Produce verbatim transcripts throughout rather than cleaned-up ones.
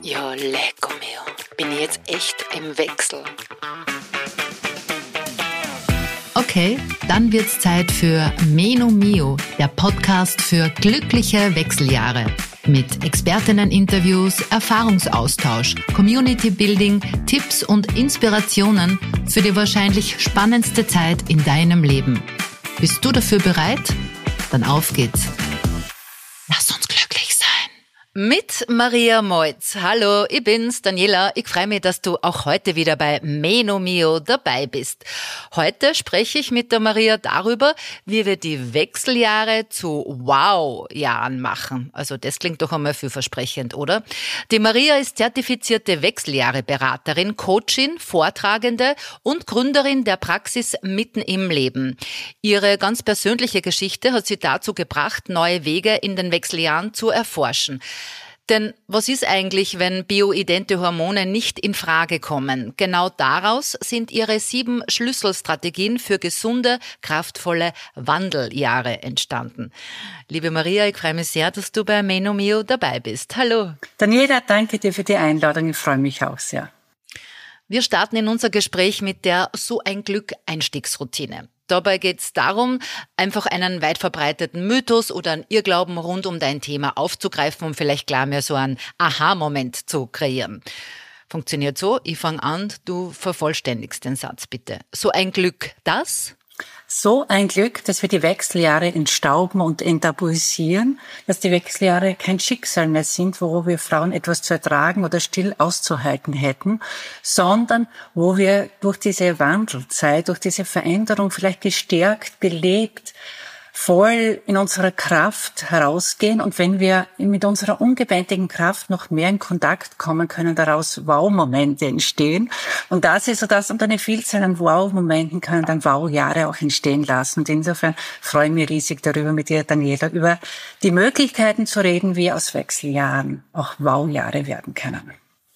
Ja, lecco mio. Bin ich jetzt echt im Wechsel? Okay, dann wird's Zeit für Meno Mio, der Podcast für glückliche Wechseljahre. Mit Expertinnen-Interviews, Erfahrungsaustausch, Community-Building, Tipps und Inspirationen für die wahrscheinlich spannendste Zeit in deinem Leben. Bist du dafür bereit? Dann auf geht's. Lass uns glücklich sein. Mit Maria Moitz. Hallo, ich bin's, Daniela. Ich freue mich, dass du auch heute wieder bei Meno Mio dabei bist. Heute spreche ich mit der Maria darüber, wie wir die Wechseljahre zu Wow-Jahren machen. Also das klingt doch einmal vielversprechend, oder? Die Maria ist zertifizierte Wechseljahre-Beraterin, Coachin, Vortragende und Gründerin der Praxis Mitten im Leben. Ihre ganz persönliche Geschichte hat sie dazu gebracht, neue Wege in den Wechseljahren zu erforschen. Denn was ist eigentlich, wenn bioidente Hormone nicht in Frage kommen? Genau daraus sind ihre sieben Schlüsselstrategien für gesunde, kraftvolle Wandeljahre entstanden. Liebe Maria, ich freue mich sehr, dass du bei Meno Mio dabei bist. Hallo. Daniela, danke dir für die Einladung. Ich freue mich auch sehr. Wir starten in unser Gespräch mit der So ein Glück Einstiegsroutine. Dabei geht es darum, einfach einen weit verbreiteten Mythos oder einen Irrglauben rund um dein Thema aufzugreifen und vielleicht klar mehr so einen Aha-Moment zu kreieren. Funktioniert so, ich fange an, du vervollständigst den Satz bitte. So ein Glück, das? So ein Glück, dass wir die Wechseljahre entstauben und enttabuisieren, dass die Wechseljahre kein Schicksal mehr sind, wo wir Frauen etwas zu ertragen oder still auszuhalten hätten, sondern wo wir durch diese Wandelzeit, durch diese Veränderung vielleicht gestärkt, belebt, voll in unserer Kraft herausgehen. Und wenn wir mit unserer ungebändigten Kraft noch mehr in Kontakt kommen, können daraus Wow-Momente entstehen. Und das ist so das, und eine Vielzahl an Wow-Momenten können dann Wow-Jahre auch entstehen lassen. Und insofern freue ich mich riesig darüber, mit dir, Daniela, über die Möglichkeiten zu reden, wie aus Wechseljahren auch Wow-Jahre werden können.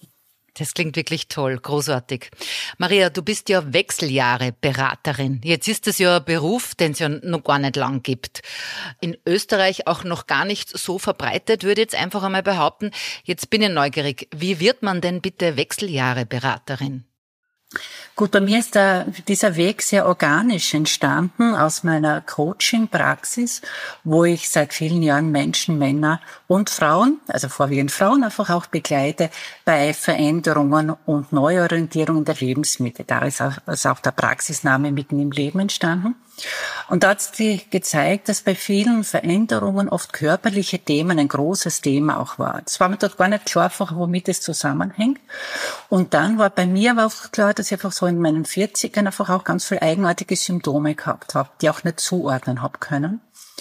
Das klingt wirklich toll, großartig. Maria, du bist ja Wechseljahre-Beraterin. Jetzt ist das ja ein Beruf, den es ja noch gar nicht lang gibt. In Österreich auch noch gar nicht so verbreitet, würde ich jetzt einfach einmal behaupten. Jetzt bin ich neugierig. Wie wird man denn bitte Wechseljahre-Beraterin? Gut, bei mir ist da dieser Weg sehr organisch entstanden aus meiner Coaching-Praxis, wo ich seit vielen Jahren Menschen, Männer und Frauen, also vorwiegend Frauen, einfach auch begleite bei Veränderungen und Neuorientierung der Lebensmittel. Da ist auch, ist auch der Praxisname Mitten im Leben entstanden. Und da hat sich gezeigt, dass bei vielen Veränderungen oft körperliche Themen ein großes Thema auch war. Es war mir dort gar nicht klar, einfach, womit es zusammenhängt. Und dann war bei mir aber auch klar, dass ich einfach so in meinen vierzigern einfach auch ganz viele eigenartige Symptome gehabt habe, die auch nicht zuordnen habe können.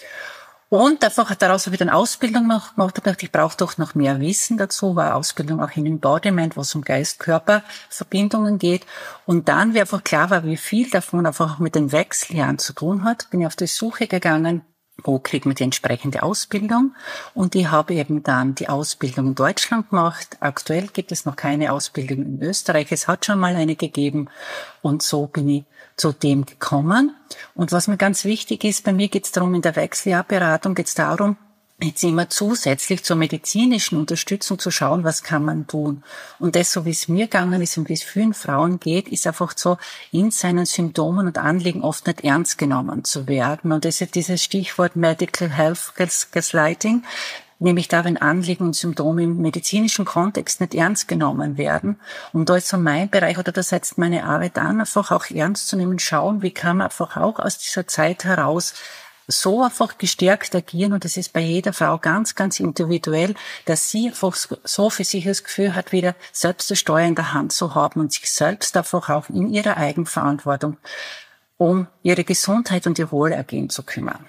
Und einfach daraus habe ich dann Ausbildung gemacht, habe gedacht, ich brauche doch noch mehr Wissen dazu, war Ausbildung auch in Embodiment, wo es um Geist-Körper-Verbindungen geht. Und dann, wie einfach klar war, wie viel davon einfach auch mit den Wechseljahren zu tun hat, bin ich auf die Suche gegangen, wo kriegt man die entsprechende Ausbildung. Und ich habe eben dann die Ausbildung in Deutschland gemacht. Aktuell gibt es noch keine Ausbildung in Österreich. Es hat schon mal eine gegeben. Und so bin ich zu dem gekommen. Und was mir ganz wichtig ist, bei mir geht es darum, in der Wechseljahrberatung geht es darum, jetzt immer zusätzlich zur medizinischen Unterstützung zu schauen, was kann man tun. Und das, so wie es mir gegangen ist und wie es vielen Frauen geht, ist einfach so, in seinen Symptomen und Anliegen oft nicht ernst genommen zu werden. Und das ist dieses Stichwort Medical Health Gaslighting, nämlich da, wenn Anliegen und Symptome im medizinischen Kontext nicht ernst genommen werden. Und da ist so mein Bereich, oder da setzt meine Arbeit an, einfach auch ernst zu nehmen, schauen, wie kann man einfach auch aus dieser Zeit heraus so einfach gestärkt agieren, und das ist bei jeder Frau ganz, ganz individuell, dass sie einfach so für sich das Gefühl hat, wieder selbst das Steuer in der Hand zu haben und sich selbst einfach auch in ihrer Eigenverantwortung um ihre Gesundheit und ihr Wohlergehen zu kümmern.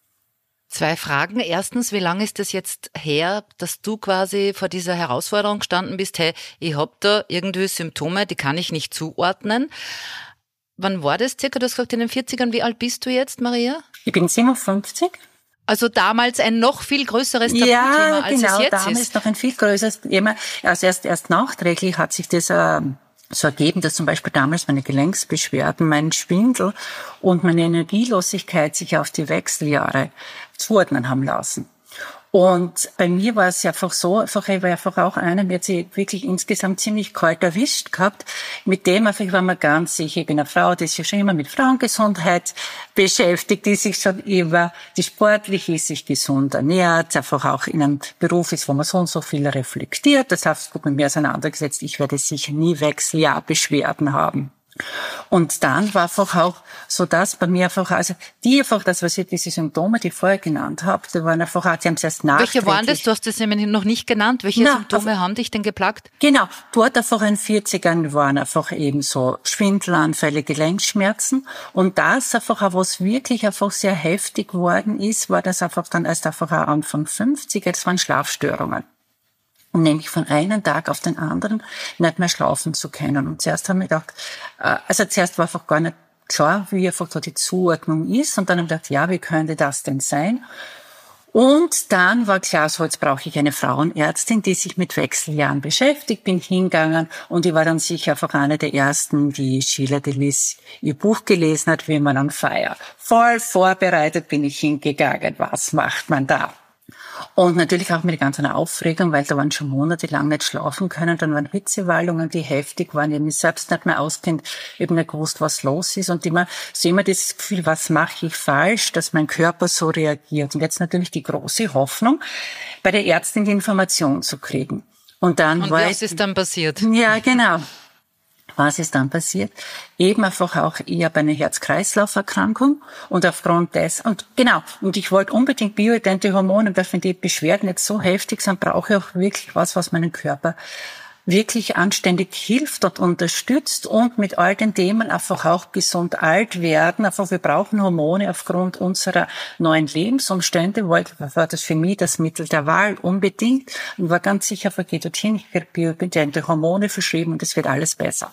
Zwei Fragen. Erstens, wie lange ist das jetzt her, dass du quasi vor dieser Herausforderung gestanden bist, hey, ich habe da irgendwie Symptome, die kann ich nicht zuordnen. Wann war das circa? Du hast gesagt, in den vierzigern. Wie alt bist du jetzt, Maria? Ich bin siebenundfünfzig. Also damals ein noch viel größeres Tabuthema, ja, als genau, es jetzt damals ist. noch ein viel größeres Thema. Also erst, erst nachträglich hat sich das äh, so ergeben, dass zum Beispiel damals meine Gelenksbeschwerden, mein Schwindel und meine Energielosigkeit sich auf die Wechseljahre zuordnen haben lassen. Und bei mir war es einfach so, einfach, ich war einfach auch einer, mir hat sie wirklich insgesamt ziemlich kalt erwischt gehabt, mit dem einfach war mir ganz sicher, ich bin eine Frau, die ist ja schon immer mit Frauengesundheit beschäftigt, die sich schon immer, die sportlich ist, sich gesund ernährt, einfach auch in einem Beruf ist, wo man so und so viel reflektiert. Das heißt, gut mit mir auseinandergesetzt, ich werde sicher nie Wechseljahrbeschwerden haben. Und dann war einfach auch so das bei mir einfach, also die einfach, das was ich, diese Symptome, die ich vorher genannt habe, die waren einfach auch, die haben es erst nachträglich. Welche waren das? Du hast das nämlich noch nicht genannt. Welche Na, Symptome auf, haben dich denn geplagt? Genau, dort einfach in den vierzigern waren einfach eben so Schwindelanfälle, Gelenkschmerzen und das einfach auch, was wirklich einfach sehr heftig worden ist, war das einfach dann erst einfach auch Anfang fünfziger, das waren Schlafstörungen. Und nämlich von einem Tag auf den anderen nicht mehr schlafen zu können. Und zuerst haben wir gedacht, also zuerst war einfach gar nicht klar, wie einfach da die Zuordnung ist. Und dann haben wir gedacht, ja, wie könnte das denn sein? Und dann war klar, so jetzt brauche ich eine Frauenärztin, die sich mit Wechseljahren beschäftigt. Bin hingegangen und ich war dann sicher einfach eine der ersten, die Sheila Delis ihr Buch gelesen hat, wie man on fire. Voll vorbereitet bin ich hingegangen. Was macht man da? Und natürlich auch mit der ganzen Aufregung, weil da waren schon monatelang nicht schlafen können. Dann waren Hitzewallungen, die heftig waren. Ich habe mich selbst nicht mehr auskennt, eben nicht gewusst, was los ist. Und immer so immer das Gefühl, was mache ich falsch, dass mein Körper so reagiert. Und jetzt natürlich die große Hoffnung, bei der Ärztin die Information zu kriegen. Und dann Und war was ist dann passiert? Ja, genau. Was ist dann passiert? Eben einfach auch, ich habe eine Herz-Kreislauf-Erkrankung und aufgrund des, und genau, und ich wollte unbedingt bioidente Hormone, weil wenn die Beschwerden jetzt so heftig sind, brauche ich auch wirklich was, was meinen Körper wirklich anständig hilft und unterstützt und mit all den Themen einfach auch gesund alt werden. Einfach, wir brauchen Hormone aufgrund unserer neuen Lebensumstände. War das für mich das Mittel der Wahl unbedingt und war ganz sicher, geht dorthin, ich werde bioidente Hormone verschrieben und es wird alles besser.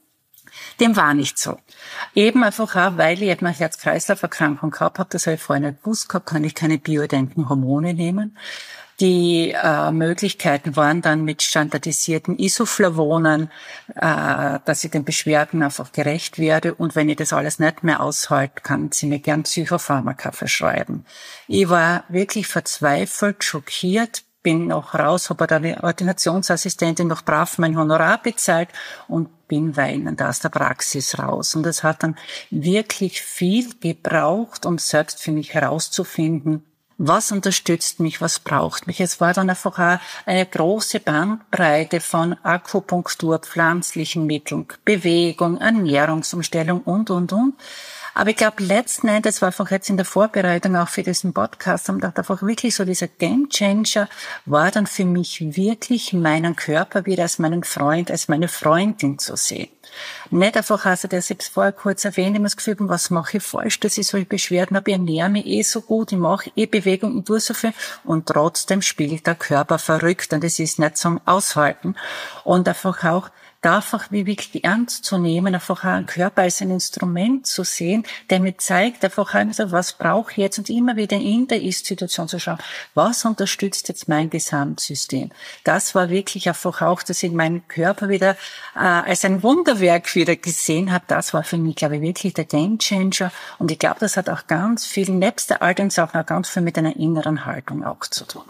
Dem war nicht so. Eben einfach auch, weil ich eine Herz-Kreislauf-Erkrankung gehabt habe, das habe ich vorher nicht gewusst gehabt, kann ich keine bioidenten Hormone nehmen. Die äh, Möglichkeiten waren dann mit standardisierten Isoflavonen, äh, dass ich den Beschwerden einfach gerecht werde. Und wenn ich das alles nicht mehr aushalte, kann sie mir gern Psychopharmaka verschreiben. Ich war wirklich verzweifelt, schockiert, bin noch raus, habe eine Ordinationsassistentin noch brav mein Honorar bezahlt und bin weinend aus der Praxis raus. Und es hat dann wirklich viel gebraucht, um selbst für mich herauszufinden, was unterstützt mich, was braucht mich. Es war dann einfach auch eine große Bandbreite von Akupunktur, pflanzlichen Mitteln, Bewegung, Ernährungsumstellung und, und, und. Aber ich glaube, letzten Endes war einfach jetzt in der Vorbereitung auch für diesen Podcast, haben gedacht, einfach wirklich so dieser Gamechanger war dann für mich wirklich meinen Körper wieder als meinen Freund, als meine Freundin zu sehen. Nicht einfach, also das habe ich vorher kurz erwähnt, immer das Gefühl, was mache ich falsch, dass ich solche Beschwerden habe, ich ernähre mich eh so gut, ich mache eh Bewegung, ich tue so viel und trotzdem spielt der Körper verrückt und es ist nicht zum Aushalten. Und einfach auch da einfach wie wirklich ernst zu nehmen, einfach einen Körper als ein Instrument zu sehen, der mir zeigt, einfach also, was brauche ich jetzt und immer wieder in der Ist-Situation zu schauen, was unterstützt jetzt mein Gesamtsystem. Das war wirklich einfach auch, dass ich meinen Körper wieder äh, als ein Wunderwerk wieder gesehen habe. Das war für mich, glaube ich, wirklich der Gamechanger und ich glaube, das hat auch ganz viel, nebst der Alltagssachen, auch ganz viel mit einer inneren Haltung auch zu tun.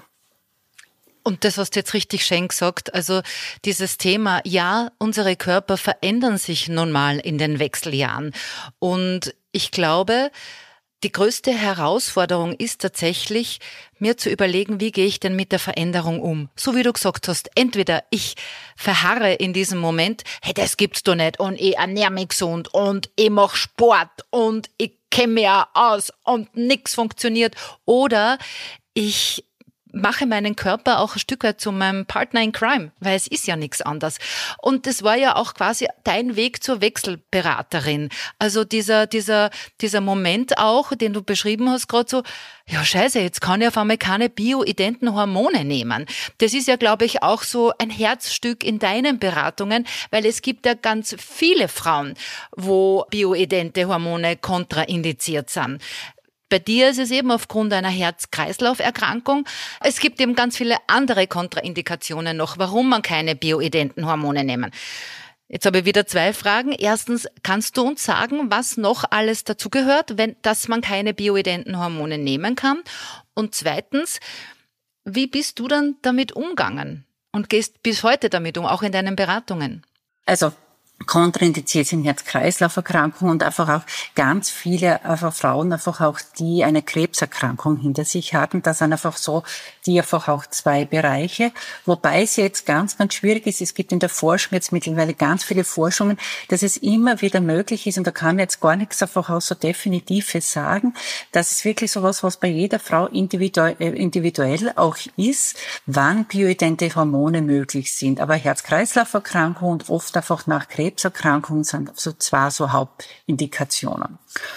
Und das hast du jetzt richtig schön gesagt, also dieses Thema, ja, unsere Körper verändern sich nun mal in den Wechseljahren. Und ich glaube, die größte Herausforderung ist tatsächlich, mir zu überlegen, wie gehe ich denn mit der Veränderung um? So wie du gesagt hast, entweder ich verharre in diesem Moment, hey, das gibt's doch nicht und ich ernähre mich gesund und ich mache Sport und ich kenne mich auch aus und nichts funktioniert. Oder ich mache meinen Körper auch ein Stück weit zu meinem Partner in Crime, weil es ist ja nichts anderes. Und das war ja auch quasi dein Weg zur Wechselberaterin. Also dieser dieser dieser Moment auch, den du beschrieben hast, gerade so, ja scheiße, jetzt kann ich auf einmal keine bioidenten Hormone nehmen. Das ist ja, glaube ich, auch so ein Herzstück in deinen Beratungen, weil es gibt ja ganz viele Frauen, wo bioidente Hormone kontraindiziert sind. Bei dir ist es eben aufgrund einer Herz-Kreislauf-Erkrankung. Es gibt eben ganz viele andere Kontraindikationen noch, warum man keine bioidenten Hormone nehmen. Jetzt habe ich wieder zwei Fragen. Erstens, kannst du uns sagen, was noch alles dazugehört, wenn, dass man keine bioidenten Hormone nehmen kann? Und zweitens, Wie bist du dann damit umgegangen und gehst bis heute damit um, auch in deinen Beratungen? Also kontraindiziert sind Herz-Kreislauf-Erkrankungen und einfach auch ganz viele einfach Frauen, einfach auch die eine Krebserkrankung hinter sich hatten. Das sind einfach so, die einfach auch zwei Bereiche. Wobei es jetzt ganz, ganz schwierig ist. Es gibt in der Forschung jetzt mittlerweile ganz viele Forschungen, dass es immer wieder möglich ist, und da kann man jetzt gar nichts einfach auch so Definitives sagen, dass es wirklich sowas, was bei jeder Frau individuell, individuell auch ist, wann bioidente Hormone möglich sind. Aber Herz-Kreislauf-Erkrankungen und oft einfach nach Krebs Krebserkrankungen sind so zwei so Hauptindikationen.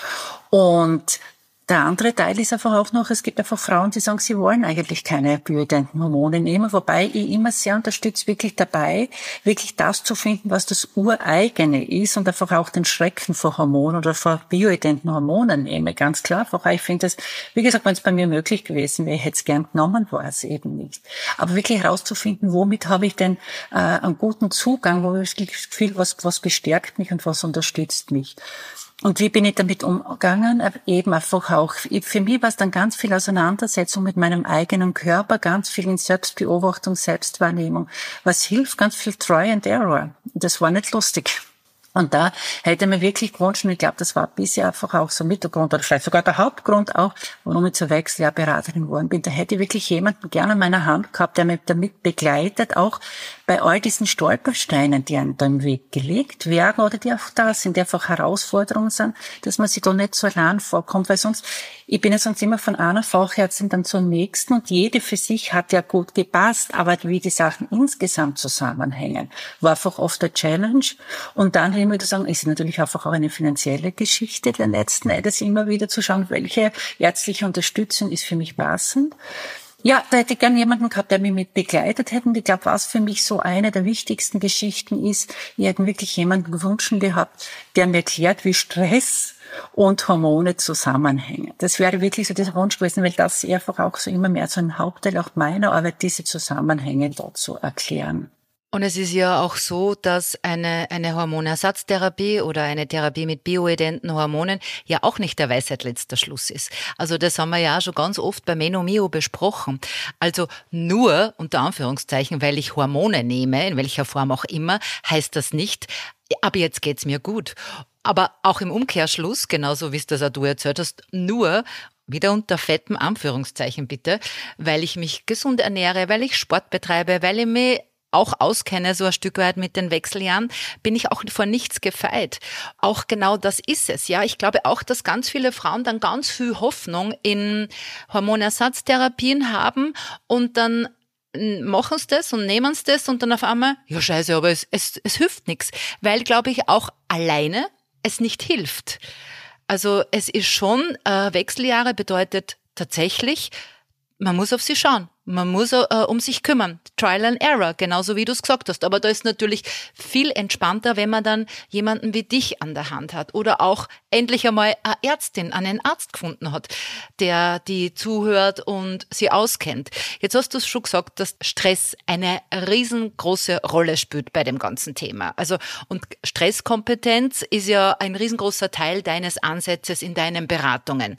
Und der andere Teil ist einfach auch noch, es gibt einfach Frauen, die sagen, sie wollen eigentlich keine bioidenten Hormone nehmen, wobei ich immer sehr unterstütze, wirklich dabei, wirklich das zu finden, was das Ureigene ist und einfach auch den Schrecken vor Hormonen oder vor bioidenten Hormonen nehme. Ganz klar, ich finde es, wie gesagt, wenn es bei mir möglich gewesen wäre, ich hätte es gern genommen, war es eben nicht. Aber wirklich herauszufinden, womit habe ich denn äh, einen guten Zugang, wo ich das Gefühl, was, was bestärkt mich und was unterstützt mich. Und wie bin ich damit umgegangen? Eben einfach auch, für mich war es dann ganz viel Auseinandersetzung mit meinem eigenen Körper, ganz viel in Selbstbeobachtung, Selbstwahrnehmung. Was hilft? Ganz viel Try and Error. Das war nicht lustig. Und da hätte mir wirklich gewünscht, und ich glaube, das war bisher einfach auch so mit der Grund, oder vielleicht sogar der Hauptgrund auch, warum ich zur Wechseljahrberaterin geworden bin. Da hätte ich wirklich jemanden gerne an meiner Hand gehabt, der mich damit begleitet, auch bei all diesen Stolpersteinen, die einem da im Weg gelegt werden oder die auch da sind, die einfach Herausforderungen sind, dass man sich da nicht so allein vorkommt, weil sonst, ich bin ja sonst immer von einer Fachärztin dann zur nächsten und jede für sich hat ja gut gepasst, aber wie die Sachen insgesamt zusammenhängen, war einfach oft eine Challenge. Und dann ich würde sagen, ist natürlich einfach auch eine finanzielle Geschichte der letzten Endes immer wieder zu schauen, welche ärztliche Unterstützung ist für mich passend. Ja, da hätte ich gern jemanden gehabt, der mich mit begleitet hätte. Und ich glaube, was für mich so eine der wichtigsten Geschichten ist, ich hätte wirklich jemanden gewünscht gehabt, der mir erklärt, wie Stress und Hormone zusammenhängen. Das wäre wirklich so dieser Wunsch gewesen, weil das einfach auch so immer mehr so ein Hauptteil auch meiner Arbeit, diese Zusammenhänge dort zu erklären. Und es ist ja auch so, dass eine, eine Hormonersatztherapie oder eine Therapie mit bioidenten Hormonen ja auch nicht der Weisheit letzter Schluss ist. Also das haben wir ja auch schon ganz oft bei Meno-Mio besprochen. Also nur, unter Anführungszeichen, weil ich Hormone nehme, in welcher Form auch immer, heißt das nicht, aber jetzt geht's mir gut. Aber auch im Umkehrschluss, genauso wie es das auch du erzählt hast, nur wieder unter fettem Anführungszeichen bitte, weil ich mich gesund ernähre, weil ich Sport betreibe, weil ich mich auch auskenne, so ein Stück weit mit den Wechseljahren, bin ich auch vor nichts gefeit. Auch genau das ist es. Ja, ich glaube auch, dass ganz viele Frauen dann ganz viel Hoffnung in Hormonersatztherapien haben und dann machen sie das und nehmen sie das und dann auf einmal, ja scheiße, aber es, es, es hilft nichts. Weil, glaube ich, auch alleine es nicht hilft. Also es ist schon, äh, Wechseljahre bedeutet tatsächlich, man muss auf sie schauen. Man muss äh, um sich kümmern. Trial and Error, genauso wie du es gesagt hast. Aber da ist natürlich viel entspannter, wenn man dann jemanden wie dich an der Hand hat oder auch endlich einmal eine Ärztin, einen Arzt gefunden hat, der die zuhört und sie auskennt. Jetzt hast du es schon gesagt, dass Stress eine riesengroße Rolle spielt bei dem ganzen Thema. Also und Stresskompetenz ist ja ein riesengroßer Teil deines Ansatzes in deinen Beratungen.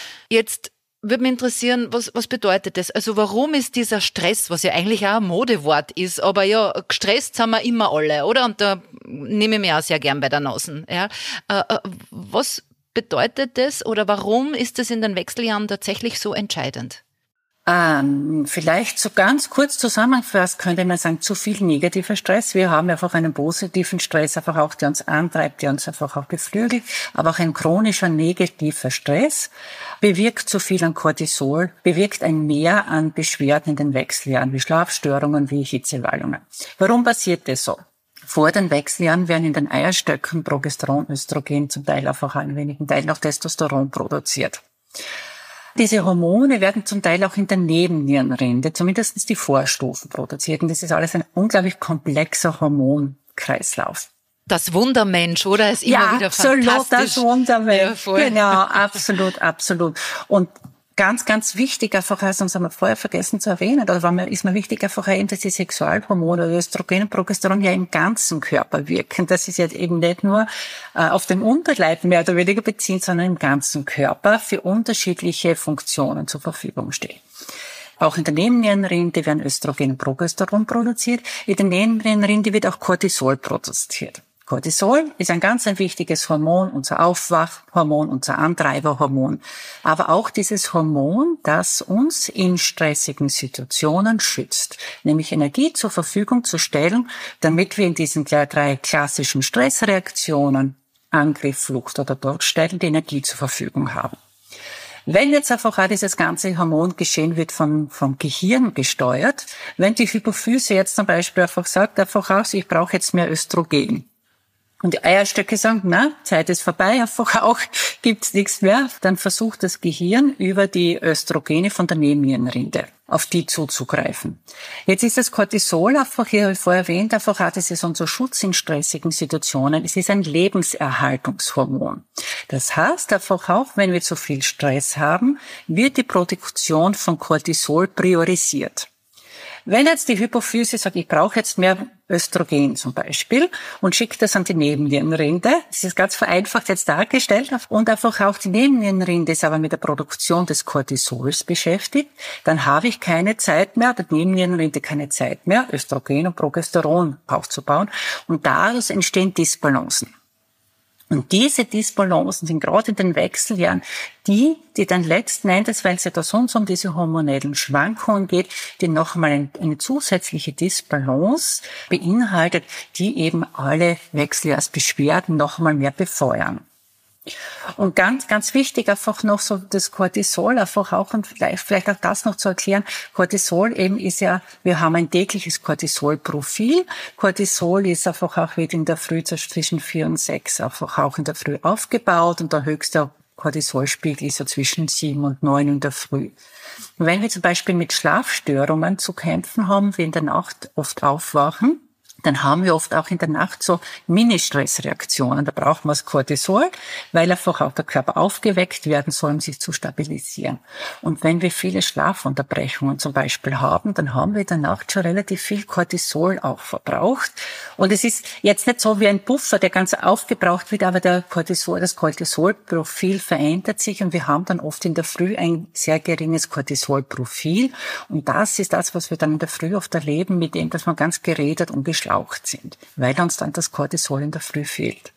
Jetzt würde mich interessieren, was, was bedeutet das? Also warum ist dieser Stress, was ja eigentlich auch ein Modewort ist, aber ja, gestresst sind wir immer alle, oder? Und da nehme ich mich auch sehr gern bei der Nase. Ja? Äh, was bedeutet das oder warum ist das in den Wechseljahren tatsächlich so entscheidend? Ähm, vielleicht so ganz kurz zusammengefasst könnte man sagen, zu viel negativer Stress. Wir haben einfach einen positiven Stress, einfach auch, der uns antreibt, der uns einfach auch beflügelt, aber auch ein chronischer negativer Stress bewirkt zu viel an Cortisol, bewirkt ein Mehr an Beschwerden in den Wechseljahren, wie Schlafstörungen, wie Hitzewallungen. Warum passiert das so? Vor den Wechseljahren werden in den Eierstöcken Progesteron, Östrogen, zum Teil auch ein wenigen Teil noch Testosteron produziert. Diese Hormone werden zum Teil auch in der Nebennierenrinde, zumindest die Vorstufen produziert. Und das ist alles ein unglaublich komplexer Hormonkreislauf. Das Wundermensch, oder? Ist immer ja, wieder absolut, fantastisch. Das Wundermensch. Ja, genau, absolut, absolut. Und ganz, ganz wichtig, einfach, also das haben wir vorher vergessen zu erwähnen, oder war mir, ist mir wichtig, einfach eben, dass die Sexualhormone, Östrogen und Progesteron ja im ganzen Körper wirken. Das ist jetzt eben nicht nur äh, auf den Unterleib mehr oder weniger beziehen, sondern im ganzen Körper für unterschiedliche Funktionen zur Verfügung stehen. Auch in der Nebennierenrinde werden Östrogen und Progesteron produziert. In der Nebennierenrinde wird auch Cortisol produziert. Cortisol ist ein ganz ein wichtiges Hormon, unser Aufwachhormon, unser Antreiberhormon. Aber auch dieses Hormon, das uns in stressigen Situationen schützt, nämlich Energie zur Verfügung zu stellen, damit wir in diesen drei klassischen Stressreaktionen, Angriff, Flucht oder Todstellen, die Energie zur Verfügung haben. Wenn jetzt einfach auch dieses ganze Hormon geschehen wird von, vom Gehirn gesteuert, wenn die Hypophyse jetzt zum Beispiel einfach sagt, einfach auch, ich brauche jetzt mehr Östrogen. Und die Eierstöcke sagen, na, Zeit ist vorbei, einfach auch, gibt's nichts mehr. Dann versucht das Gehirn über die Östrogene von der Nebennierenrinde auf die zuzugreifen. Jetzt ist das Cortisol einfach, hier vorher erwähnt, einfach auch, das ist unser Schutz in stressigen Situationen. Es ist ein Lebenserhaltungshormon. Das heißt einfach auch, wenn wir zu viel Stress haben, wird die Produktion von Cortisol priorisiert. Wenn jetzt die Hypophyse sagt, ich brauche jetzt mehr Östrogen zum Beispiel und schickt das an die Nebennierenrinde, das ist ganz vereinfacht jetzt dargestellt, und einfach auch die Nebennierenrinde ist aber mit der Produktion des Cortisols beschäftigt, dann habe ich keine Zeit mehr, der Nebennierenrinde keine Zeit mehr, Östrogen und Progesteron aufzubauen, und daraus entstehen Dysbalancen. Und diese Dysbalancen sind gerade in den Wechseljahren die, die dann letzten Endes, weil es ja da sonst um diese hormonellen Schwankungen geht, die nochmal eine, eine zusätzliche Dysbalance beinhaltet, die eben alle Wechseljahrsbeschwerden nochmal mehr befeuern. Und ganz, ganz wichtig einfach noch so das Cortisol, einfach auch, und vielleicht, vielleicht auch das noch zu erklären. Cortisol eben ist ja, wir haben ein tägliches Cortisolprofil. Cortisol ist einfach auch wird in der Früh zwischen vier und sechs einfach auch in der Früh aufgebaut, und der höchste Cortisolspiegel ist ja zwischen sieben und neun in der Früh. Und wenn wir zum Beispiel mit Schlafstörungen zu kämpfen haben, wir in der Nacht oft aufwachen, dann haben wir oft auch in der Nacht so Mini-Stressreaktionen. Da braucht man das Cortisol, weil einfach auch der Körper aufgeweckt werden soll, um sich zu stabilisieren. Und wenn wir viele Schlafunterbrechungen zum Beispiel haben, dann haben wir in der Nacht schon relativ viel Cortisol auch verbraucht. Und es ist jetzt nicht so wie ein Puffer, der ganz aufgebraucht wird, aber der Cortisol, das Cortisolprofil verändert sich, und wir haben dann oft in der Früh ein sehr geringes Cortisolprofil. Und das ist das, was wir dann in der Früh oft erleben, mit dem, dass man ganz geredet und geschlafen sind, weil uns dann das Cortisol in der Früh fehlt.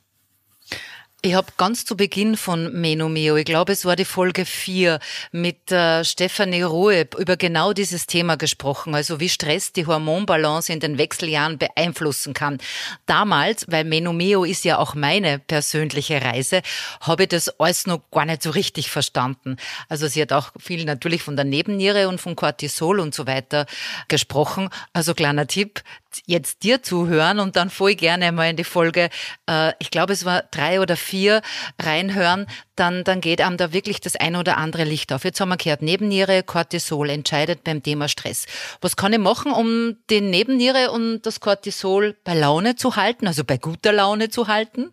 Ich habe ganz zu Beginn von Menomio, ich glaube, es war die Folge vier, mit äh, Stefanie Ruhe über genau dieses Thema gesprochen, also wie Stress die Hormonbalance in den Wechseljahren beeinflussen kann. Damals, weil Menomio ist ja auch meine persönliche Reise, habe ich das alles noch gar nicht so richtig verstanden. Also sie hat auch viel natürlich von der Nebenniere und von Cortisol und so weiter gesprochen. Also kleiner Tipp, jetzt dir zuhören und dann voll gerne mal in die Folge, äh, ich glaube, es war drei oder vier, reinhören, dann, dann geht einem da wirklich das ein oder andere Licht auf. Jetzt haben wir gehört, Nebenniere, Cortisol entscheidet beim Thema Stress. Was kann ich machen, um die Nebenniere und das Cortisol bei Laune zu halten, also bei guter Laune zu halten?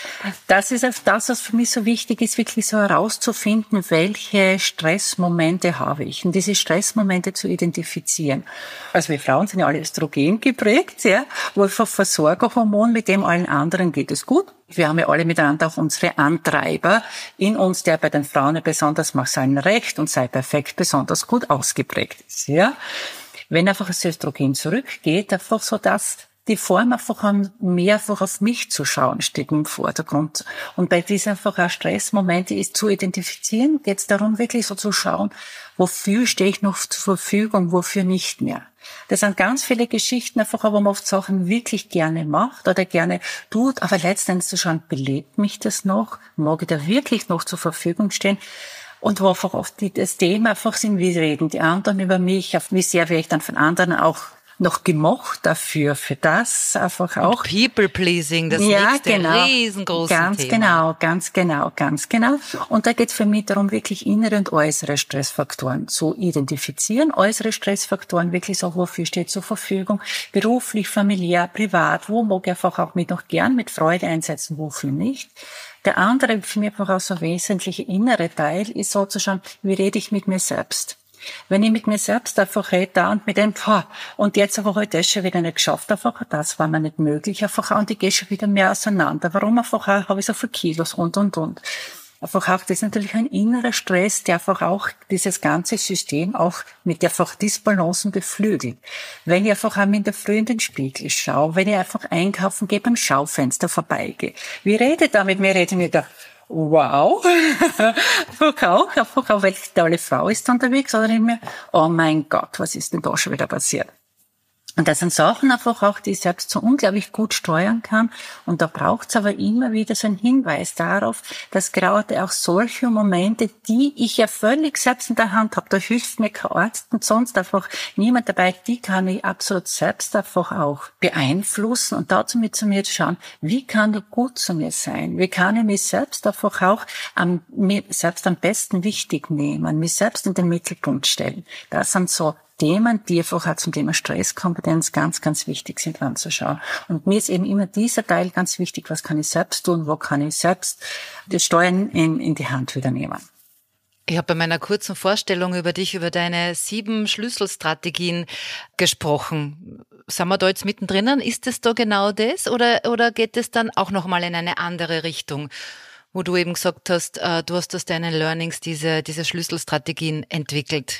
Das ist das, was für mich so wichtig ist, wirklich so herauszufinden, welche Stressmomente habe ich, und diese Stressmomente zu identifizieren. Also wir Frauen sind ja alle Östrogen geprägt, ja, wo Versorgerhormon, mit dem allen anderen geht es gut. Wir haben ja alle miteinander auch unsere Antreiber in uns, der bei den Frauen besonders mach sein Recht und sei perfekt besonders gut ausgeprägt ist, ja. Wenn einfach das Östrogen zurückgeht, einfach so, dass die Form einfach mehr einfach auf mich zu schauen steht im Vordergrund. Und bei diesen einfach auch Stressmomente ist zu identifizieren, geht es darum, wirklich so zu schauen, wofür stehe ich noch zur Verfügung, wofür nicht mehr. Das sind ganz viele Geschichten, einfach, wo man oft Sachen wirklich gerne macht oder gerne tut, aber letztendlich zu schauen, belebt mich das noch? Mag ich da wirklich noch zur Verfügung stehen? Und wo einfach oft das Thema einfach sind, wie reden die anderen über mich, wie sehr werde ich dann von anderen auch noch gemocht dafür, für das einfach auch. Und People-Pleasing, das ja, nächste genau. riesengroße ganz Thema. Ganz genau, ganz genau, ganz genau. Und da geht es für mich darum, wirklich innere und äußere Stressfaktoren zu identifizieren. Äußere Stressfaktoren wirklich so, wofür steht zur Verfügung, beruflich, familiär, privat, wo mag ich einfach auch mit noch gern mit Freude einsetzen, wofür nicht. Der andere, für mich einfach auch so wesentliche innere Teil ist so zu schauen, wie rede ich mit mir selbst. Wenn ich mit mir selbst einfach rede da und mit dem, boah, und jetzt aber heute das schon wieder nicht geschafft, einfach, das war mir nicht möglich, einfach, und ich gehe schon wieder mehr auseinander. Warum einfach, habe ich so viele Kilos und, und, und. Einfach auch, das ist natürlich ein innerer Stress, der einfach auch dieses ganze System auch mit einfach Disbalancen beflügelt. Wenn ich einfach auch in der Früh in den Spiegel schaue, wenn ich einfach einkaufen gehe, beim Schaufenster vorbeigehe, wie rede ich da mit mir? Rede ich mir da, wow, einfach auch, einfach auch, welche tolle Frau ist unterwegs, oder ich mir, oh mein Gott, was ist denn da schon wieder passiert? Und das sind Sachen einfach auch, die ich selbst so unglaublich gut steuern kann. Und da braucht es aber immer wieder so einen Hinweis darauf, dass gerade auch solche Momente, die ich ja völlig selbst in der Hand habe, da hilft mir kein Arzt und sonst einfach niemand dabei, die kann ich absolut selbst einfach auch beeinflussen und dazu mit zu mir zu schauen, wie kann ich gut zu mir sein? Wie kann ich mich selbst einfach auch am, mir selbst am besten wichtig nehmen, mich selbst in den Mittelpunkt stellen? Das sind so Themen, die einfach auch zum Thema Stresskompetenz ganz, ganz wichtig sind anzuschauen. Und mir ist eben immer dieser Teil ganz wichtig, was kann ich selbst tun, wo kann ich selbst das Steuern in, in die Hand wieder nehmen. Ich habe bei meiner kurzen Vorstellung über dich, über deine sieben Schlüsselstrategien gesprochen. Sind wir da jetzt mittendrin? Ist es da genau das oder, oder geht es dann auch nochmal in eine andere Richtung, wo du eben gesagt hast, du hast aus deinen Learnings diese, diese Schlüsselstrategien entwickelt?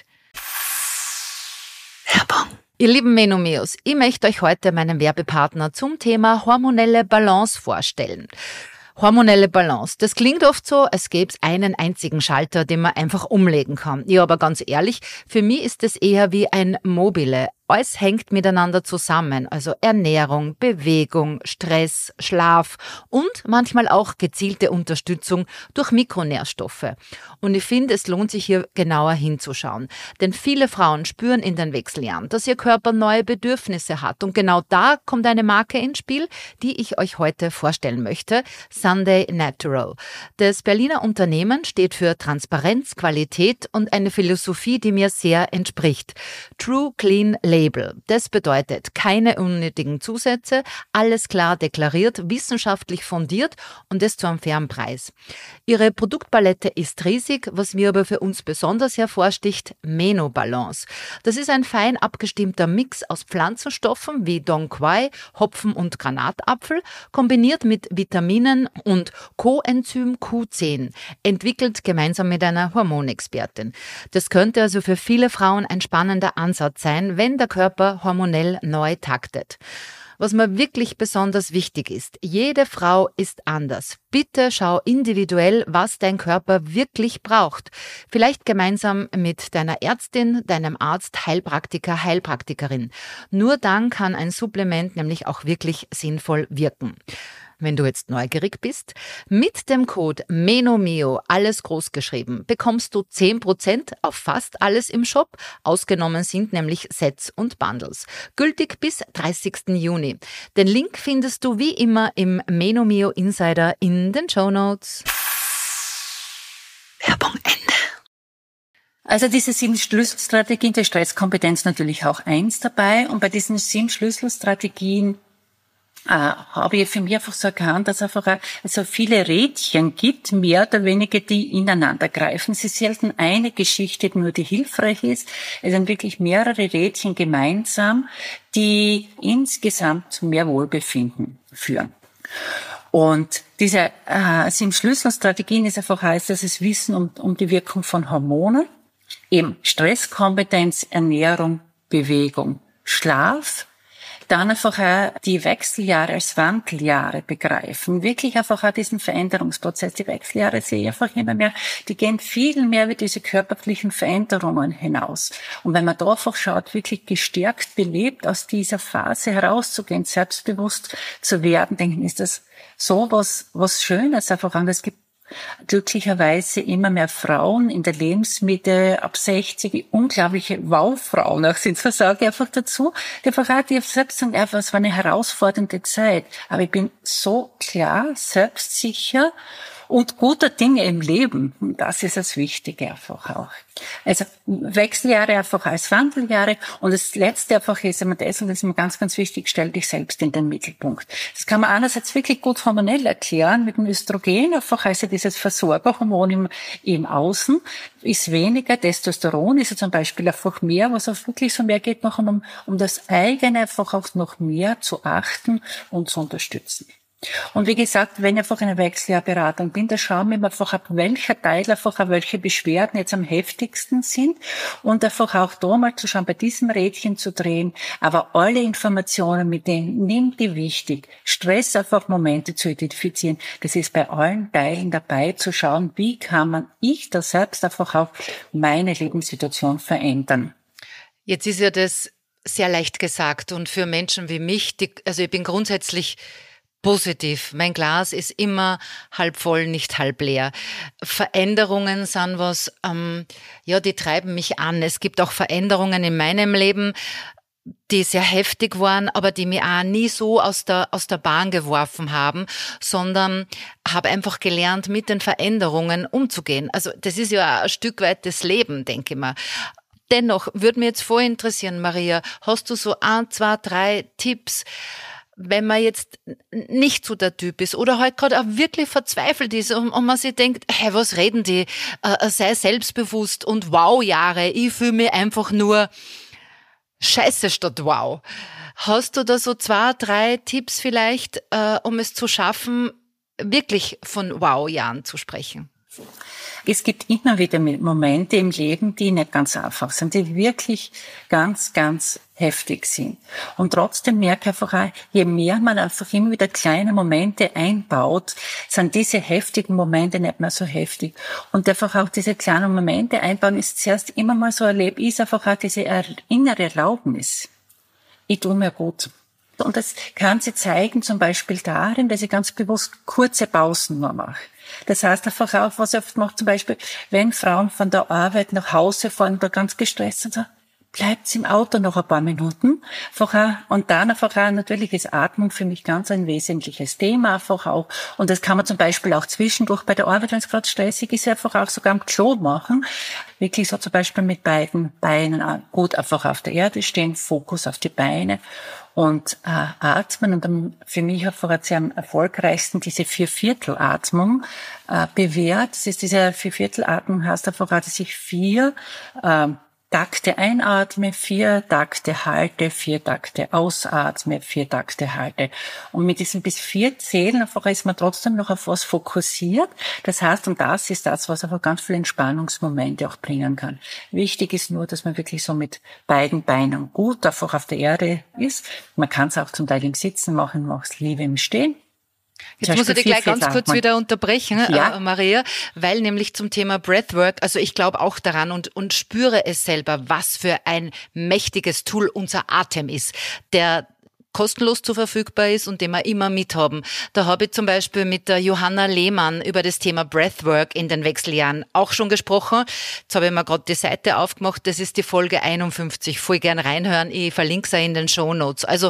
Werbung. Ihr lieben Menomeos, ich möchte euch heute meinen Werbepartner zum Thema hormonelle Balance vorstellen. Hormonelle Balance. Das klingt oft so, als gäbe es einen einzigen Schalter, den man einfach umlegen kann. Ja, aber ganz ehrlich, für mich ist es eher wie ein Mobile. Alles hängt miteinander zusammen, also Ernährung, Bewegung, Stress, Schlaf und manchmal auch gezielte Unterstützung durch Mikronährstoffe. Und ich finde, es lohnt sich hier genauer hinzuschauen. Denn viele Frauen spüren in den Wechseljahren, dass ihr Körper neue Bedürfnisse hat. Und genau da kommt eine Marke ins Spiel, die ich euch heute vorstellen möchte, Sunday Natural. Das Berliner Unternehmen steht für Transparenz, Qualität und eine Philosophie, die mir sehr entspricht. True Clean Label. Das bedeutet keine unnötigen Zusätze, alles klar deklariert, wissenschaftlich fundiert und das zu einem fairen Preis. Ihre Produktpalette ist riesig, was mir aber für uns besonders hervorsticht, Menobalance. Das ist ein fein abgestimmter Mix aus Pflanzenstoffen wie Dong Quai, Hopfen und Granatapfel, kombiniert mit Vitaminen und Coenzym Q zehn, entwickelt gemeinsam mit einer Hormonexpertin. Das könnte also für viele Frauen ein spannender Ansatz sein, wenn der Körper hormonell neu taktet. Was mir wirklich besonders wichtig ist, jede Frau ist anders. Bitte schau individuell, was dein Körper wirklich braucht. Vielleicht gemeinsam mit deiner Ärztin, deinem Arzt, Heilpraktiker, Heilpraktikerin. Nur dann kann ein Supplement nämlich auch wirklich sinnvoll wirken. Wenn du jetzt neugierig bist, mit dem Code MENOMEO, alles groß geschrieben, bekommst du zehn Prozent auf fast alles im Shop. Ausgenommen sind nämlich Sets und Bundles. Gültig bis dreißigsten Juni. Den Link findest du wie immer im MENOMEO Insider in den Shownotes. Werbung Ende. Also diese sieben Schlüsselstrategien der Stresskompetenz natürlich auch eins dabei. Und bei diesen sieben Schlüsselstrategien äh, habe ich für mich einfach so erkannt, dass es einfach auch so viele Rädchen gibt, mehr oder weniger, die ineinander greifen. Es ist selten eine Geschichte, die nur die hilfreich ist. Es sind wirklich mehrere Rädchen gemeinsam, die insgesamt zu mehr Wohlbefinden führen. Und diese äh, sieben Schlüsselstrategien ist einfach heißt, dass es Wissen um, um die Wirkung von Hormonen, eben Stresskompetenz, Ernährung, Bewegung, Schlaf, dann einfach auch die Wechseljahre als Wandeljahre begreifen, wirklich einfach auch diesen Veränderungsprozess. Die Wechseljahre sehe ich einfach immer mehr, die gehen viel mehr über diese körperlichen Veränderungen hinaus. Und wenn man da einfach schaut, wirklich gestärkt, belebt aus dieser Phase herauszugehen, selbstbewusst zu werden, denke ich, ist das so was, was Schönes einfach an. Es gibt glücklicherweise immer mehr Frauen in der Lebensmitte ab sechzig, die unglaubliche Wow-Frauen auch sind, so sage ich einfach dazu. Die einfach auch, die selbst sagen, einfach, es war eine herausfordernde Zeit, aber ich bin so klar, selbstsicher und guter Dinge im Leben. Und das ist das Wichtige einfach auch. Also Wechseljahre einfach als Wandeljahre. Und das Letzte einfach ist immer das, und das ist mir ganz, ganz wichtig, stell dich selbst in den Mittelpunkt. Das kann man einerseits wirklich gut hormonell erklären mit dem Östrogen. Einfach also dieses Versorgerhormon im, im Außen ist weniger. Testosteron ist ja zum Beispiel einfach mehr, was auch wirklich so mehr geht, noch um, um das eigene einfach auch noch mehr zu achten und zu unterstützen. Und wie gesagt, wenn ich einfach in einer Wechseljahrberatung bin, da schauen wir einfach ab, welcher Teil einfach auch welche Beschwerden jetzt am heftigsten sind und einfach auch da mal zu schauen, bei diesem Rädchen zu drehen, aber alle Informationen mit denen, nimm die wichtig, Stress einfach Momente zu identifizieren, das ist bei allen Teilen dabei, zu schauen, wie kann man ich da selbst einfach auch meine Lebenssituation verändern. Jetzt ist ja das sehr leicht gesagt und für Menschen wie mich, die, also ich bin grundsätzlich positiv. Mein Glas ist immer halb voll, nicht halb leer. Veränderungen sind was, ähm, ja, die treiben mich an. Es gibt auch Veränderungen in meinem Leben, die sehr heftig waren, aber die mich auch nie so aus der, aus der Bahn geworfen haben, sondern habe einfach gelernt, mit den Veränderungen umzugehen. Also das ist ja ein Stück weit das Leben, denke ich mal. Dennoch würde mich jetzt voll interessieren, Maria, hast du so ein, zwei, drei Tipps, wenn man jetzt nicht so der Typ ist oder halt gerade auch wirklich verzweifelt ist und, und man sich denkt, hey, was reden die? Äh, sei selbstbewusst und wow, Jahre, ich fühle mich einfach nur scheiße statt wow. Hast du da so zwei, drei Tipps vielleicht, äh, um es zu schaffen, wirklich von wow-Jahren zu sprechen? Es gibt immer wieder Momente im Leben, die nicht ganz einfach sind, die wirklich ganz, ganz heftig sind. Und trotzdem merke ich einfach auch, je mehr man einfach immer wieder kleine Momente einbaut, sind diese heftigen Momente nicht mehr so heftig. Und einfach auch diese kleinen Momente einbauen ist zuerst immer mal so erlebt, ist einfach auch diese innere Erlaubnis. Ich tue mir gut. Und das kann sie zeigen, zum Beispiel darin, dass ich ganz bewusst kurze Pausen nur mache. Das heißt einfach auch, was ich oft mache, zum Beispiel, wenn Frauen von der Arbeit nach Hause fahren oder ganz gestresst sind, so, bleibt im Auto noch ein paar Minuten. Und dann einfach auch, natürlich ist Atmung für mich ganz ein wesentliches Thema einfach auch. Und das kann man zum Beispiel auch zwischendurch bei der Arbeit, wenn es gerade stressig ist, einfach auch sogar am Klo machen. Wirklich so zum Beispiel mit beiden Beinen gut einfach auf der Erde stehen, Fokus auf die Beine. Und äh, atmen, und dann für mich einfach jetzt am erfolgreichsten diese Vierviertelatmung äh, bewährt. Das ist diese Vierviertelatmung, heißt einfach auch, dass ich vier äh, Takte einatme, vier Takte halte, vier Takte ausatme, vier Takte halte. Und mit diesen bis vier Zählen einfach ist man trotzdem noch auf was fokussiert. Das heißt, und das ist das, was einfach ganz viele Entspannungsmomente auch bringen kann. Wichtig ist nur, dass man wirklich so mit beiden Beinen gut einfach auf der Erde ist. Man kann es auch zum Teil im Sitzen machen, man macht es lieber im Stehen. Jetzt muss ich dich gleich ganz kurz wieder unterbrechen, ja. äh, Maria, weil nämlich zum Thema Breathwork, also ich glaube auch daran und, und spüre es selber, was für ein mächtiges Tool unser Atem ist, der kostenlos zu verfügbar ist und den wir immer mithaben. Da habe ich zum Beispiel mit der Johanna Lehmann über das Thema Breathwork in den Wechseljahren auch schon gesprochen. Jetzt habe ich mir gerade die Seite aufgemacht, das ist die Folge einundfünfzig. Voll gern reinhören, ich verlinke sie in den Shownotes. Also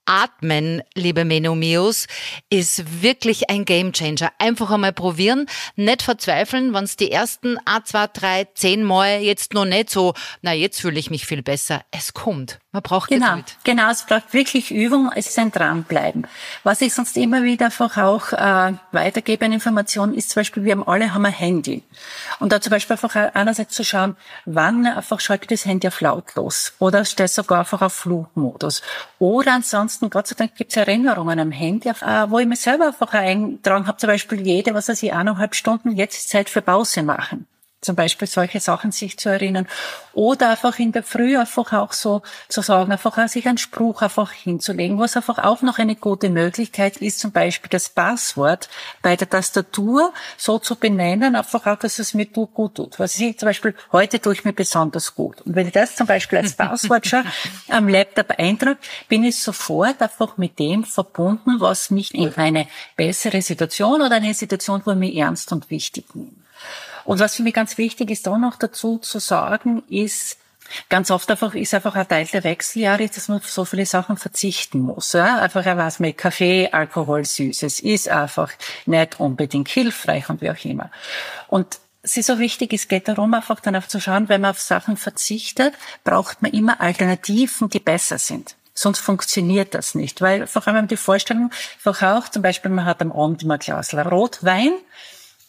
Atmen, liebe Menomios, ist wirklich ein Gamechanger. Einfach einmal probieren, nicht verzweifeln, wenn es die ersten ein, zwei, drei, zehn Mal jetzt noch nicht so, na jetzt fühle ich mich viel besser. Es kommt. Man braucht genau, Geduld. Genau, es braucht wirklich Übung, es ist ein Dranbleiben. Was ich sonst immer wieder einfach auch äh, weitergebe an Informationen, ist zum Beispiel, wir haben alle haben ein Handy. Und da zum Beispiel einfach einerseits zu schauen, wann einfach schalte ich das Handy auf lautlos oder stelle sogar einfach auf Flugmodus. Oder ansonsten, Gott sei Dank, gibt es Erinnerungen am Handy, äh, wo ich mir selber einfach eingetragen habe, zum Beispiel jede, was weiß ich, eineinhalb Stunden, jetzt ist Zeit für Pause machen. Zum Beispiel solche Sachen sich zu erinnern. Oder einfach in der Früh einfach auch so zu sagen, einfach auch sich einen Spruch einfach hinzulegen, was einfach auch noch eine gute Möglichkeit ist, zum Beispiel das Passwort bei der Tastatur so zu benennen, einfach auch, dass es mir gut tut. Was ich zum Beispiel, heute tue ich mir besonders gut. Und wenn ich das zum Beispiel als Passwort schon am Laptop eintrage, bin ich sofort einfach mit dem verbunden, was mich in eine bessere Situation oder eine Situation, wo ich mich ernst und wichtig nehme. Und was für mich ganz wichtig ist, da noch dazu zu sagen, ist, ganz oft einfach, ist einfach ein Teil der Wechseljahre, dass man auf so viele Sachen verzichten muss. Ja? Einfach, was mit Kaffee, Alkohol, Süßes ist einfach nicht unbedingt hilfreich und wie auch immer. Und es ist so wichtig, es geht darum, einfach dann auch zu schauen, wenn man auf Sachen verzichtet, braucht man immer Alternativen, die besser sind. Sonst funktioniert das nicht, weil vor allem die Vorstellung, einfach auch, zum Beispiel, man hat am Abend immer ein Glas Rotwein,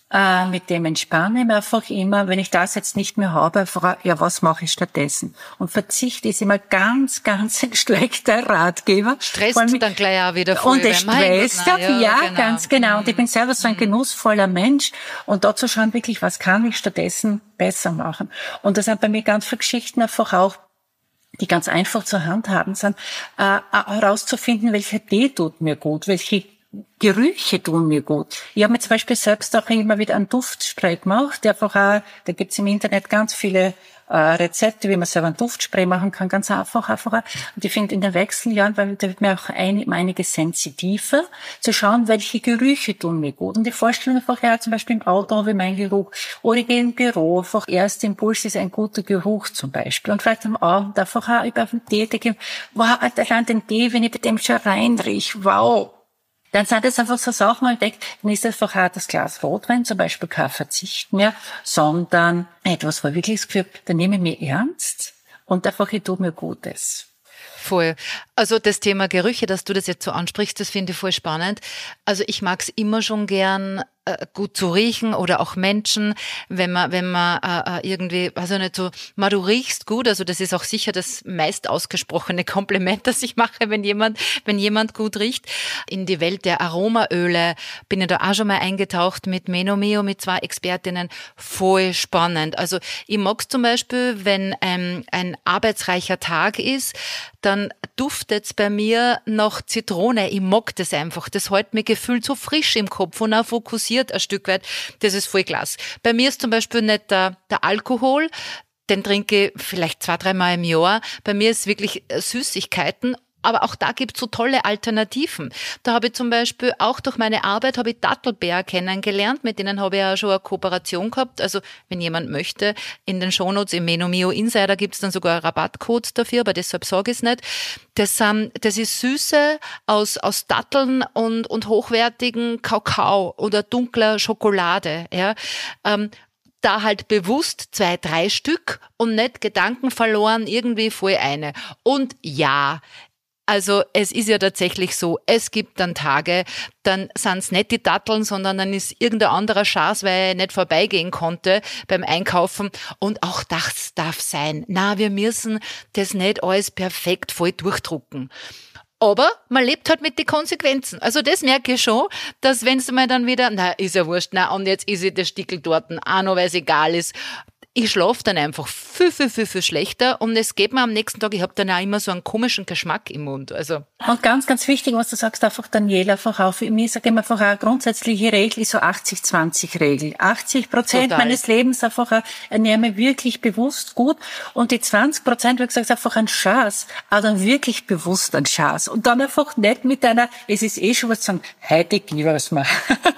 Äh, mit dem entspanne ich mich einfach immer, wenn ich das jetzt nicht mehr habe, einfach, ja, was mache ich stattdessen? Und Verzicht ist immer ganz, ganz ein schlechter Ratgeber. Stresst du dann gleich auch wieder voll. Und es stresst, ja, ja genau. ganz genau. Und ich bin selber so ein Mhm. genussvoller Mensch. Und da zu schauen, wirklich, was kann ich stattdessen besser machen? Und das sind bei mir ganz viele Geschichten einfach auch, die ganz einfach zu handhaben sind, äh, herauszufinden, welcher Tee tut mir gut, welche Gerüche tun mir gut. Ich habe mir zum Beispiel selbst auch immer wieder einen Duftspray gemacht, der einfach auch, da gibt's im Internet ganz viele äh, Rezepte, wie man selber einen Duftspray machen kann, ganz einfach, einfach. Und ich finde in den Wechseljahren, weil da wird mir auch ein, um einiges sensitiver, zu schauen, welche Gerüche tun mir gut. Und die Vorstellung einfach, ja, zum Beispiel im Auto habe ich meinen Geruch, oder ich gehe im Büro, einfach erster Impuls ist ein guter Geruch zum Beispiel. Und vielleicht am Abend einfach auch über den Tee, denke ich, wow, allein den Tee, wenn ich bei dem schon reinrieche, wow. Dann sind das einfach so Sachen, man denkt, dann ist einfach auch das Glas Rotwein, zum Beispiel kein Verzicht mehr, sondern etwas, wo ich wirklich das Gefühl, dann nehme ich mich ernst und einfach, ich tue mir Gutes. Voll. Also das Thema Gerüche, dass du das jetzt so ansprichst, das finde ich voll spannend. Also ich mag es immer schon gern, äh, gut zu riechen oder auch Menschen, wenn man, wenn man äh, irgendwie, also nicht so, man, du riechst gut, also das ist auch sicher das meist ausgesprochene Kompliment, das ich mache, wenn jemand, wenn jemand gut riecht. In die Welt der Aromaöle bin ich da auch schon mal eingetaucht mit Menomio, mit zwei Expertinnen, voll spannend. Also ich mag es zum Beispiel, wenn ähm, ein arbeitsreicher Tag ist, dann duftet's bei mir nach Zitrone. Ich mag das einfach. Das hält mir gefühlt so frisch im Kopf und auch fokussiert ein Stück weit. Das ist voll klasse. Bei mir ist zum Beispiel nicht der, der Alkohol, den trinke ich vielleicht zwei, dreimal im Jahr. Bei mir ist wirklich Süßigkeiten. Aber auch da gibt's so tolle Alternativen. Da habe ich zum Beispiel auch durch meine Arbeit habe ich Dattelbär kennengelernt, mit denen habe ich ja schon eine Kooperation gehabt. Also wenn jemand möchte, in den Shownotes im Menomio Insider gibt's dann sogar Rabattcodes dafür, aber deshalb sage ich es nicht. Das, ähm, das ist Süße aus, aus Datteln und, und hochwertigen Kakao oder dunkler Schokolade. Ja. Ähm, da halt bewusst zwei, drei Stück und nicht Gedanken verloren, irgendwie voll eine. Und ja, also es ist ja tatsächlich so, es gibt dann Tage, dann sind's nicht die Datteln, sondern dann ist irgendein anderer Schaß, weil ich nicht vorbeigehen konnte beim Einkaufen. Und auch das darf sein. Na, wir müssen das nicht alles perfekt voll durchdrucken. Aber man lebt halt mit den Konsequenzen. Also das merke ich schon, dass wenn es mal dann wieder, na, ist ja wurscht, na, und jetzt ist ich das Stickel dort, auch noch, weil es egal ist. Ich schlafe dann einfach viel, viel, viel, viel schlechter und es geht mir am nächsten Tag, ich habe dann auch immer so einen komischen Geschmack im Mund. Also Und ganz, ganz wichtig, was du sagst, einfach Daniela, einfach auch, für mich sage ich einfach eine grundsätzliche Regel ist so achtzig zwanzig Regel. achtzig Prozent Total. meines Lebens einfach ernähre mich wirklich bewusst gut und die zwanzig Prozent, wie gesagt, einfach ein Schatz, aber dann wirklich bewusst ein Schatz. Und dann einfach nicht mit einer, es ist eh schon was zu sagen, heute gib es mir.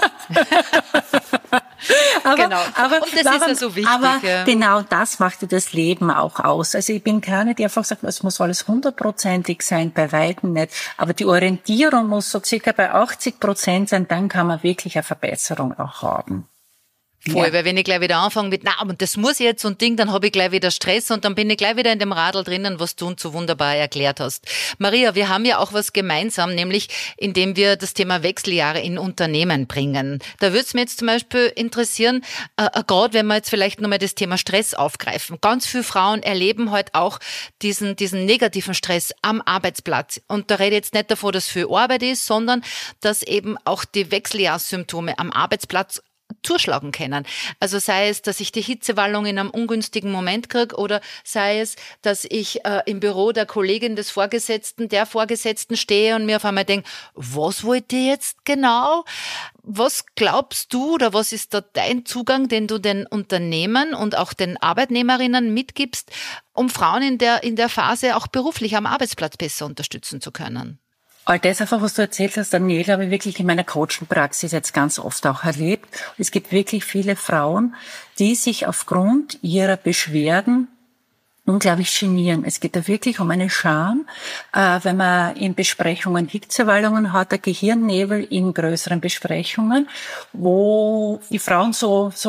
aber, genau. aber, und das aber, ist ja so wichtig. Aber ja. genau das macht ja das Leben auch aus. Also ich bin keine, die einfach sagt, es muss alles hundertprozentig sein, bei Weitem nicht. Aber die Orientierung muss so circa bei achtzig Prozent sein, dann kann man wirklich eine Verbesserung auch haben. Voll, Ja. weil wenn ich gleich wieder anfange mit, na, aber das muss jetzt und Ding, dann habe ich gleich wieder Stress und dann bin ich gleich wieder in dem Radl drinnen, was du uns so wunderbar erklärt hast. Maria, wir haben ja auch was gemeinsam, nämlich indem wir das Thema Wechseljahre in Unternehmen bringen. Da würde es mir jetzt zum Beispiel interessieren, äh, gerade wenn wir jetzt vielleicht nochmal das Thema Stress aufgreifen. Ganz viele Frauen erleben halt auch diesen, diesen negativen Stress am Arbeitsplatz. Und da rede ich jetzt nicht davon, dass viel Arbeit ist, sondern dass eben auch die Wechseljahrssymptome am Arbeitsplatz zuschlagen können. Also sei es, dass ich die Hitzewallung in einem ungünstigen Moment kriege oder sei es, dass ich äh, im Büro der Kollegin des Vorgesetzten, der Vorgesetzten stehe und mir auf einmal denke, was wollt ihr jetzt genau? Was glaubst du oder was ist da dein Zugang, den du den Unternehmen und auch den Arbeitnehmerinnen mitgibst, um Frauen in der, in der Phase auch beruflich am Arbeitsplatz besser unterstützen zu können? All das einfach, was du erzählt hast, Daniela, habe ich wirklich in meiner Coaching-Praxis jetzt ganz oft auch erlebt. Es gibt wirklich viele Frauen, die sich aufgrund ihrer Beschwerden unglaublich genieren. Es geht da wirklich um eine Scham, äh, wenn man in Besprechungen Hitzewallungen hat, der Gehirnnebel in größeren Besprechungen, wo die Frauen so, so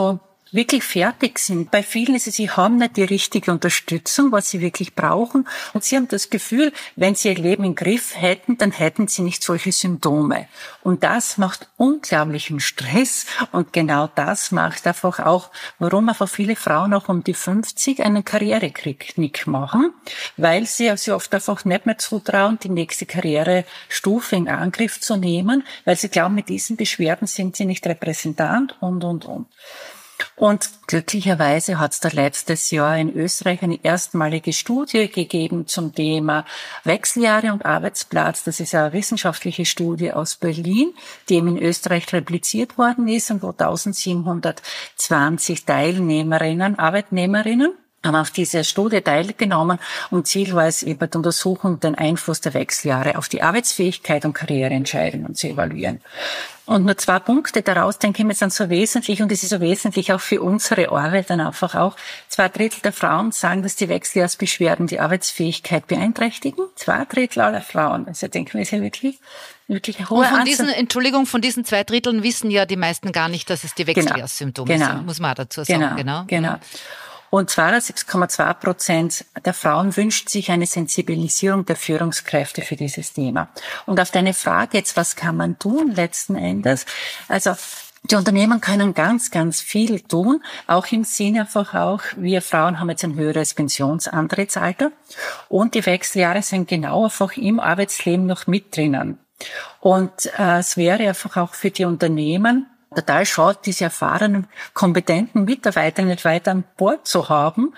wirklich fertig sind. Bei vielen ist es, sie haben nicht die richtige Unterstützung, was sie wirklich brauchen. Und sie haben das Gefühl, wenn sie ihr Leben im Griff hätten, dann hätten sie nicht solche Symptome. Und das macht unglaublichen Stress. Und genau das macht einfach auch, warum einfach viele Frauen auch um die fünfzig einen Karriereknick machen, weil sie sich oft einfach nicht mehr zutrauen, die nächste Karrierestufe in Angriff zu nehmen, weil sie glauben, mit diesen Beschwerden sind sie nicht repräsentant und, und, und. Und glücklicherweise hat es da letztes Jahr in Österreich eine erstmalige Studie gegeben zum Thema Wechseljahre und Arbeitsplatz. Das ist eine wissenschaftliche Studie aus Berlin, die eben in Österreich repliziert worden ist und wo eintausendsiebenhundertzwanzig Teilnehmerinnen, Arbeitnehmerinnen haben auf dieser Studie teilgenommen und Ziel war es eben die Untersuchung, den Einfluss der Wechseljahre auf die Arbeitsfähigkeit und Karriereentscheidungen zu evaluieren. Und nur zwei Punkte daraus, denke ich mir, sind so wesentlich, und es ist so wesentlich auch für unsere Arbeit dann einfach auch. Zwei Drittel der Frauen sagen, dass die Wechseljahrsbeschwerden die Arbeitsfähigkeit beeinträchtigen. Zwei Drittel aller Frauen. Also ich denke mir, ist ja wirklich, wirklich eine hohe Und von Anzahl. diesen, Entschuldigung, von diesen zwei Dritteln wissen ja die meisten gar nicht, dass es die Wechseljahrssymptome Genau. sind, muss man auch dazu sagen. Genau, genau. genau. Und zweiundsiebzig Komma zwei Prozent der Frauen wünscht sich eine Sensibilisierung der Führungskräfte für dieses Thema. Und auf deine Frage jetzt, was kann man tun letzten Endes? Also die Unternehmen können ganz, ganz viel tun, auch im Sinne einfach auch, wir Frauen haben jetzt ein höheres Pensionsantrittsalter und die Wechseljahre sind genau einfach im Arbeitsleben noch mit drinnen. Und äh, es wäre einfach auch für die Unternehmen total schade, diese erfahrenen, kompetenten Mitarbeiter nicht weiter an Bord zu haben.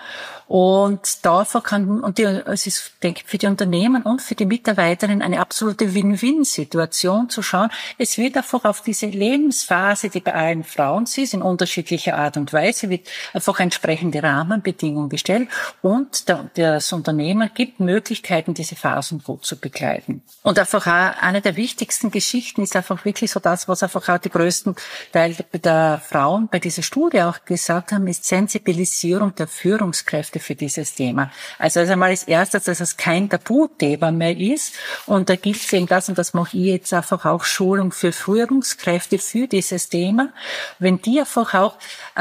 Und dafür kann, und die, es ist, denke ich, für die Unternehmen und für die Mitarbeiterinnen eine absolute Win-Win-Situation zu schauen. Es wird einfach auf diese Lebensphase, die bei allen Frauen ist, in unterschiedlicher Art und Weise, wird einfach entsprechende Rahmenbedingungen gestellt. Und der, das Unternehmen gibt Möglichkeiten, diese Phasen gut zu begleiten. Und einfach auch eine der wichtigsten Geschichten ist einfach wirklich so das, was einfach auch die größten Teil der Frauen bei dieser Studie auch gesagt haben, ist Sensibilisierung der Führungskräfte für dieses Thema. Also also einmal als erstes, dass es kein Tabuthema mehr ist. Und da gilt es eben das, und das mache ich jetzt einfach auch, Schulung für Führungskräfte für dieses Thema. Wenn die einfach auch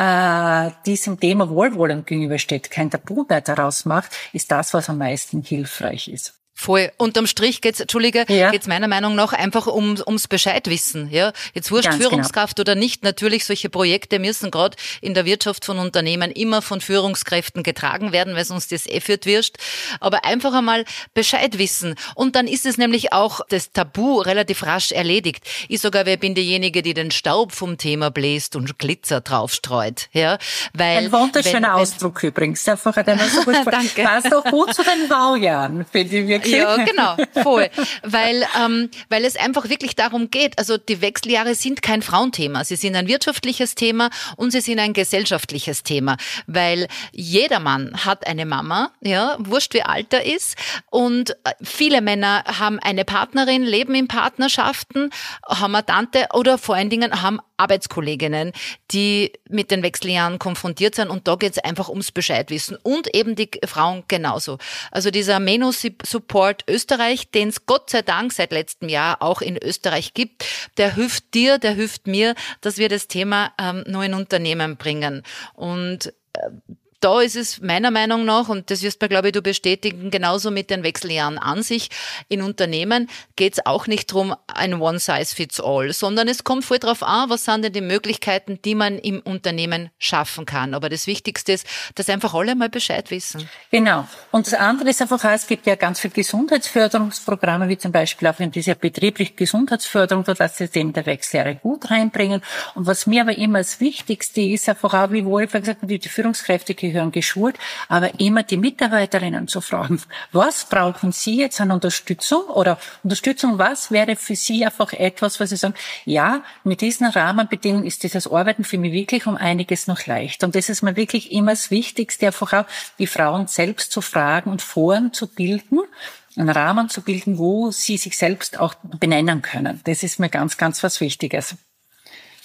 äh, diesem Thema wohlwollend gegenübersteht, kein Tabu mehr daraus macht, ist das, was am meisten hilfreich ist. Voll. Unterm Strich geht's, Entschuldige, ja. geht's meiner Meinung nach einfach um, ums Bescheidwissen, ja. Jetzt wurscht Ganz Führungskraft genau. oder nicht. Natürlich, solche Projekte müssen gerade in der Wirtschaft von Unternehmen immer von Führungskräften getragen werden, weil sonst das eh führt wirst. Aber einfach einmal Bescheid wissen. Und dann ist es nämlich auch das Tabu relativ rasch erledigt. Ich sogar, wer bin diejenige, die den Staub vom Thema bläst und Glitzer draufstreut, ja. Weil, ein wunderschöner wenn, Ausdruck wenn, übrigens. Einfach hat einer so gut Danke. Passt doch gut zu den Baujahren, finde ich wirklich. Ja, genau, voll. Weil, ähm, weil es einfach wirklich darum geht, also die Wechseljahre sind kein Frauenthema. Sie sind ein wirtschaftliches Thema und sie sind ein gesellschaftliches Thema. Weil jeder Mann hat eine Mama, ja, wurscht wie alt er ist. Und viele Männer haben eine Partnerin, leben in Partnerschaften, haben eine Tante oder vor allen Dingen haben Arbeitskolleginnen, die mit den Wechseljahren konfrontiert sind, und da geht es einfach ums Bescheidwissen und eben die Frauen genauso. Also dieser Meno-Support Österreich, den es Gott sei Dank seit letztem Jahr auch in Österreich gibt, der hilft dir, der hilft mir, dass wir das Thema ähm, nur in Unternehmen bringen. Und äh, da ist es meiner Meinung nach, und das wirst mir, glaube ich, du bestätigen, genauso mit den Wechseljahren an sich. In Unternehmen geht es auch nicht darum, ein One-Size-Fits-All, sondern es kommt voll drauf an, was sind denn die Möglichkeiten, die man im Unternehmen schaffen kann. Aber das Wichtigste ist, dass einfach alle mal Bescheid wissen. Genau. Und das andere ist einfach auch, es gibt ja ganz viele Gesundheitsförderungsprogramme, wie zum Beispiel auch in dieser betrieblichen Gesundheitsförderung, dass sie dem der Wechseljahre gut reinbringen. Und was mir aber immer das Wichtigste ist, einfach auch, wie wohl gesagt, die Führungskräfte gehören geschult, aber immer die Mitarbeiterinnen zu fragen, was brauchen Sie jetzt an Unterstützung oder Unterstützung, was wäre für Sie einfach etwas, was Sie sagen, ja, mit diesen Rahmenbedingungen ist dieses Arbeiten für mich wirklich um einiges noch leicht. Und das ist mir wirklich immer das Wichtigste, einfach auch die Frauen selbst zu fragen und Foren zu bilden, einen Rahmen zu bilden, wo sie sich selbst auch benennen können. Das ist mir ganz, ganz was Wichtiges.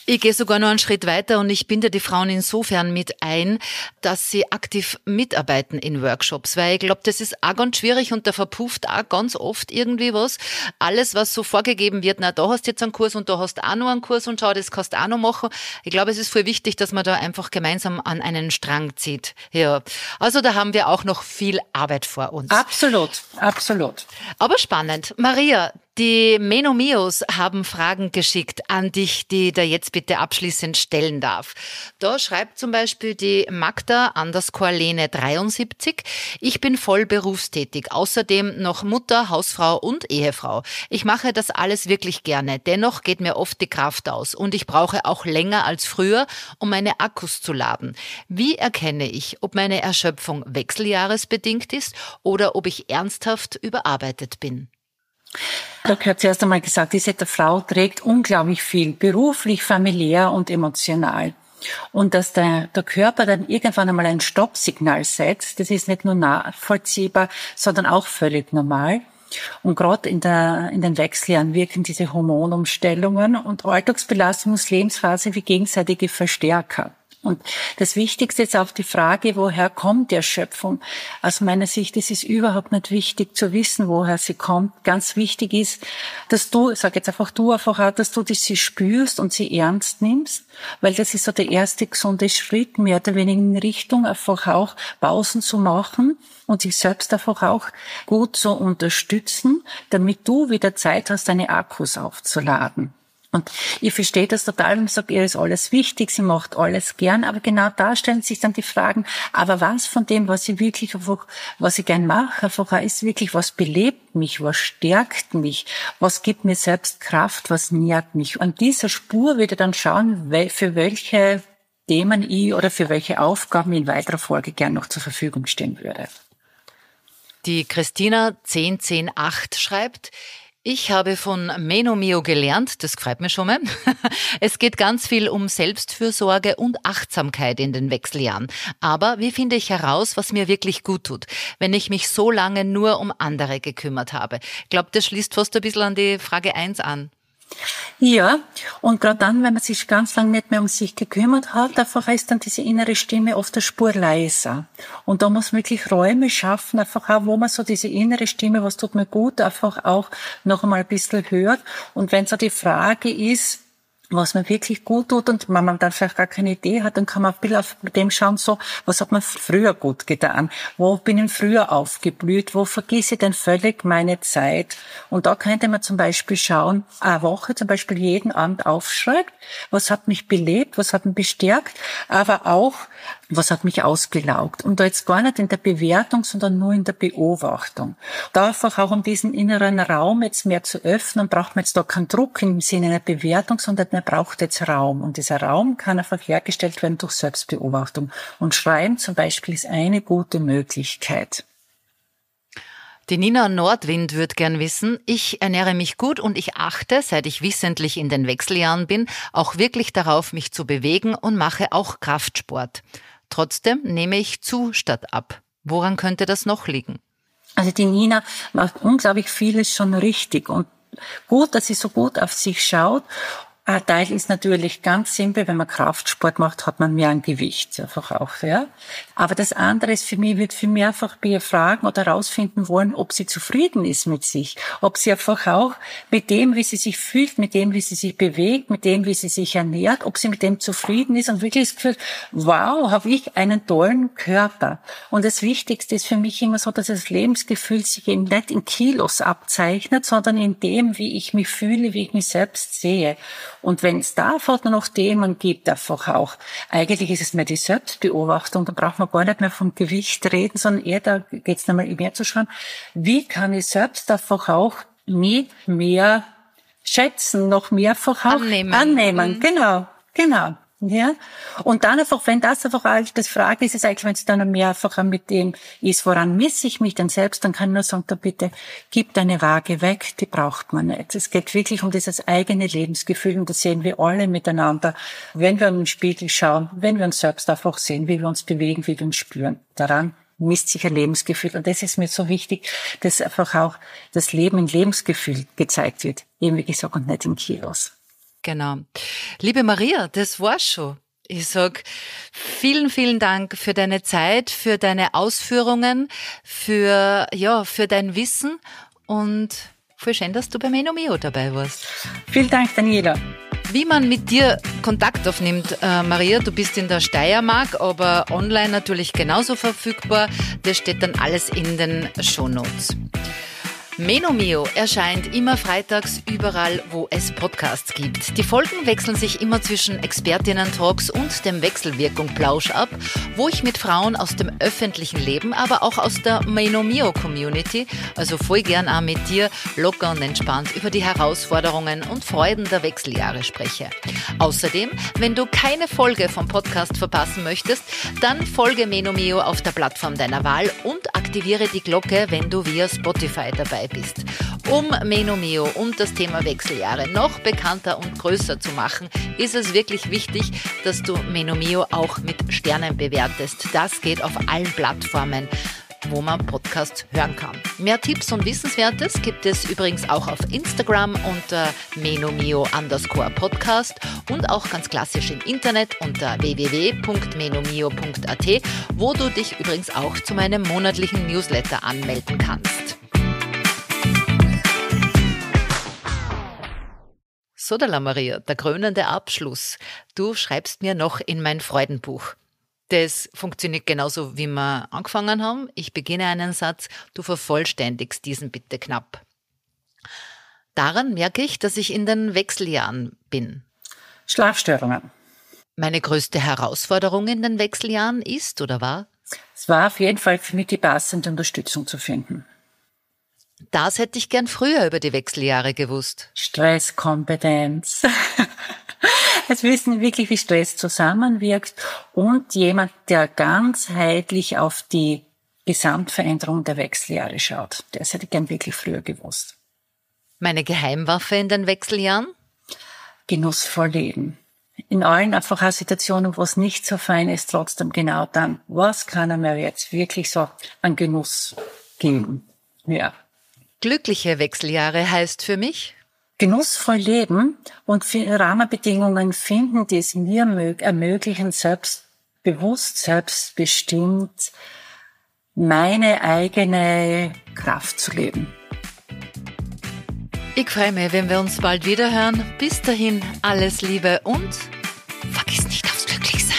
Ich gehe sogar noch einen Schritt weiter und ich binde die Frauen insofern mit ein, dass sie aktiv mitarbeiten in Workshops, weil ich glaube, das ist auch ganz schwierig und da verpufft auch ganz oft irgendwie was. Alles, was so vorgegeben wird, na, da hast du jetzt einen Kurs und da hast du auch noch einen Kurs und schau, das kannst du auch noch machen. Ich glaube, es ist voll wichtig, dass man da einfach gemeinsam an einen Strang zieht. Ja. Also da haben wir auch noch viel Arbeit vor uns. Absolut, absolut. Aber spannend. Maria, die Menomios haben Fragen geschickt an dich, die ich da jetzt bitte abschließend stellen darf. Da schreibt zum Beispiel die Magda underscore Lene dreiundsiebzig. Ich bin voll berufstätig, außerdem noch Mutter, Hausfrau und Ehefrau. Ich mache das alles wirklich gerne, dennoch geht mir oft die Kraft aus und ich brauche auch länger als früher, um meine Akkus zu laden. Wie erkenne ich, ob meine Erschöpfung wechseljahresbedingt ist oder ob ich ernsthaft überarbeitet bin? Da gehört zuerst einmal gesagt, diese Frau trägt unglaublich viel, beruflich, familiär und emotional. Und dass der, der Körper dann irgendwann einmal ein Stoppsignal setzt, das ist nicht nur nachvollziehbar, sondern auch völlig normal. Und gerade in der, in den Wechseljahren wirken diese Hormonumstellungen und Alltagsbelastung und Lebensphase wie gegenseitige Verstärker. Und das Wichtigste ist auch die Frage, woher kommt die Erschöpfung? Aus meiner Sicht ist es überhaupt nicht wichtig zu wissen, woher sie kommt. Ganz wichtig ist, dass du, ich sage jetzt einfach du einfach auch, dass du die sie spürst und sie ernst nimmst, weil das ist so der erste gesunde Schritt, mehr oder weniger in Richtung einfach auch Pausen zu machen und sich selbst einfach auch gut zu unterstützen, damit du wieder Zeit hast, deine Akkus aufzuladen. Und ich verstehe das total und sage, ihr ist alles wichtig, sie macht alles gern, aber genau da stellen sich dann die Fragen, aber was von dem, was ich wirklich einfach, was ich gern mache, einfach ist wirklich, was belebt mich, was stärkt mich, was gibt mir selbst Kraft, was nährt mich. An dieser Spur würde dann schauen, für welche Themen ich oder für welche Aufgaben in weiterer Folge gern noch zur Verfügung stehen würde. Die Christina zehn zehn acht schreibt, ich habe von Menomio gelernt, das freut mich schon mal. Es geht ganz viel um Selbstfürsorge und Achtsamkeit in den Wechseljahren. Aber wie finde ich heraus, was mir wirklich gut tut, wenn ich mich so lange nur um andere gekümmert habe? Ich glaube, das schließt fast ein bisschen an die Frage eins an. Ja, und gerade dann, wenn man sich ganz lange nicht mehr um sich gekümmert hat, einfach ist dann diese innere Stimme oft eine Spur leiser. Und da muss man wirklich Räume schaffen, einfach auch, wo man so diese innere Stimme, was tut mir gut, einfach auch noch einmal ein bisschen hört. Und wenn so die Frage ist, was man wirklich gut tut und wenn man dann vielleicht gar keine Idee hat, dann kann man ein bisschen auf dem schauen, so, was hat man früher gut getan? Wo bin ich früher aufgeblüht? Wo vergesse ich denn völlig meine Zeit? Und da könnte man zum Beispiel schauen, eine Woche zum Beispiel jeden Abend aufschreibt, was hat mich belebt, was hat mich bestärkt, aber auch, was hat mich ausgelaugt? Und da jetzt gar nicht in der Bewertung, sondern nur in der Beobachtung. Da einfach auch um diesen inneren Raum jetzt mehr zu öffnen, braucht man jetzt da keinen Druck im Sinne einer Bewertung, sondern man braucht jetzt Raum. Und dieser Raum kann einfach hergestellt werden durch Selbstbeobachtung. Und Schreiben zum Beispiel ist eine gute Möglichkeit. Die Nina Nordwind würde gern wissen, ich ernähre mich gut und ich achte, seit ich wissentlich in den Wechseljahren bin, auch wirklich darauf, mich zu bewegen und mache auch Kraftsport. Trotzdem nehme ich zu statt ab. Woran könnte das noch liegen? Also die Nina macht unglaublich vieles schon richtig und gut, dass sie so gut auf sich schaut. Ein Teil ist natürlich ganz simpel, wenn man Kraftsport macht, hat man mehr an Gewicht, einfach auch, ja. Aber das andere ist für mich, wird für mich einfach bei ihr fragen oder herausfinden wollen, ob sie zufrieden ist mit sich, ob sie einfach auch mit dem, wie sie sich fühlt, mit dem, wie sie sich bewegt, mit dem, wie sie sich ernährt, ob sie mit dem zufrieden ist und wirklich das Gefühl, wow, habe ich einen tollen Körper. Und das Wichtigste ist für mich immer so, dass das Lebensgefühl sich eben nicht in Kilos abzeichnet, sondern in dem, wie ich mich fühle, wie ich mich selbst sehe. Und wenn es da noch Themen gibt, einfach auch, eigentlich ist es mehr die Selbstbeobachtung, da braucht man gar nicht mehr vom Gewicht reden, sondern eher, da geht es nochmal mehr zu schauen, wie kann ich selbst einfach auch mich mehr schätzen, noch mehr einfach auch annehmen. annehmen. Mhm. Genau, genau. Ja, und dann einfach, wenn das einfach alles, das Frage ist es eigentlich, wenn es dann mehr einfach mit dem ist, woran misse ich mich denn selbst, dann kann ich nur sagen, da bitte, gib deine Waage weg, die braucht man nicht. Es geht wirklich um dieses eigene Lebensgefühl und das sehen wir alle miteinander, wenn wir in den Spiegel schauen, wenn wir uns selbst einfach sehen, wie wir uns bewegen, wie wir uns spüren. Daran misst sich ein Lebensgefühl und das ist mir so wichtig, dass einfach auch das Leben in Lebensgefühl gezeigt wird, eben wie gesagt, und nicht in Kilos. Genau. Liebe Maria, das war's schon. Ich sag vielen, vielen Dank für deine Zeit, für deine Ausführungen, für, ja, für dein Wissen und voll schön, dass du bei Menomio dabei warst. Vielen Dank, Daniela. Wie man mit dir Kontakt aufnimmt, äh, Maria, du bist in der Steiermark, aber online natürlich genauso verfügbar. Das steht dann alles in den Shownotes. Menomio erscheint immer freitags überall, wo es Podcasts gibt. Die Folgen wechseln sich immer zwischen Expertinnen-Talks und dem Wechselwirkung-Plausch ab, wo ich mit Frauen aus dem öffentlichen Leben, aber auch aus der Menomio-Community, also voll gern auch mit dir, locker und entspannt über die Herausforderungen und Freuden der Wechseljahre spreche. Außerdem, wenn du keine Folge vom Podcast verpassen möchtest, dann folge Menomio auf der Plattform deiner Wahl und aktiviere die Glocke, wenn du via Spotify dabei bist. Um Menomio und das Thema Wechseljahre noch bekannter und größer zu machen, ist es wirklich wichtig, dass du Menomio auch mit Sternen bewertest. Das geht auf allen Plattformen, wo man Podcasts hören kann. Mehr Tipps und Wissenswertes gibt es übrigens auch auf Instagram unter menomio underscore podcast und auch ganz klassisch im Internet unter w w w punkt menomio punkt a t, wo du dich übrigens auch zu meinem monatlichen Newsletter anmelden kannst. So, Dalla Maria, der krönende Abschluss. Du schreibst mir noch in mein Freudenbuch. Das funktioniert genauso, wie wir angefangen haben. Ich beginne einen Satz, du vervollständigst diesen bitte knapp. Daran merke ich, dass ich in den Wechseljahren bin. Schlafstörungen. Meine größte Herausforderung in den Wechseljahren ist oder war? Es war auf jeden Fall für mich die passende Unterstützung zu finden. Das hätte ich gern früher über die Wechseljahre gewusst. Stresskompetenz. Es wissen wirklich, wie Stress zusammenwirkt und jemand, der ganzheitlich auf die Gesamtveränderung der Wechseljahre schaut. Das hätte ich gern wirklich früher gewusst. Meine Geheimwaffe in den Wechseljahren? Genussvoll leben. In allen einfach auch Situationen, wo es nicht so fein ist, trotzdem genau dann, was kann er mir jetzt wirklich so an Genuss geben? Ja. Glückliche Wechseljahre heißt für mich? Genussvoll leben und Rahmenbedingungen finden, die es mir ermöglichen, selbstbewusst, selbstbestimmt meine eigene Kraft zu leben. Ich freue mich, wenn wir uns bald wieder hören. Bis dahin alles Liebe und vergiss nicht aufs Glücklichsein.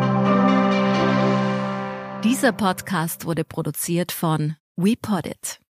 Dieser Podcast wurde produziert von WePoddit.